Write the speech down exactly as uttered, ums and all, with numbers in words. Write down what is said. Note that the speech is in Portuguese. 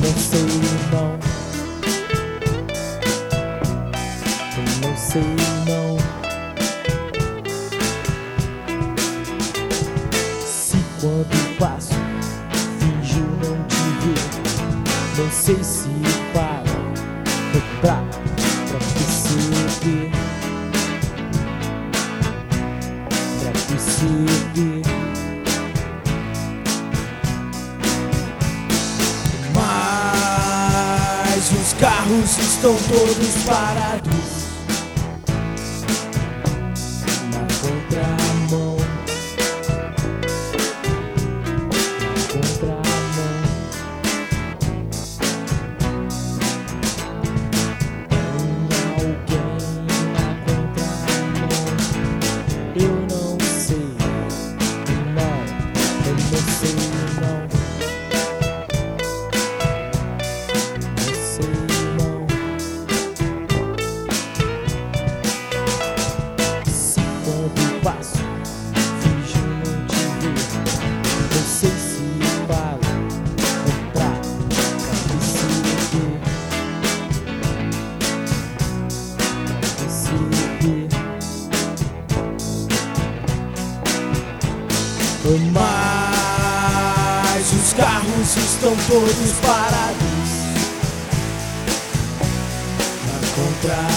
não sei não, eu não sei não. Se quando passo finjo não te ver, não sei se para pra, pra perceber, pra perceber. Mas os carros estão todos parados na contramão, na contramão. Tem alguém na contramão. Eu não sei, não, eu não sei não. Passo, finjo não te ver, não sei se falo ou pra, pra perceber, pra perceber. Mas os carros estão todos parados na contramão.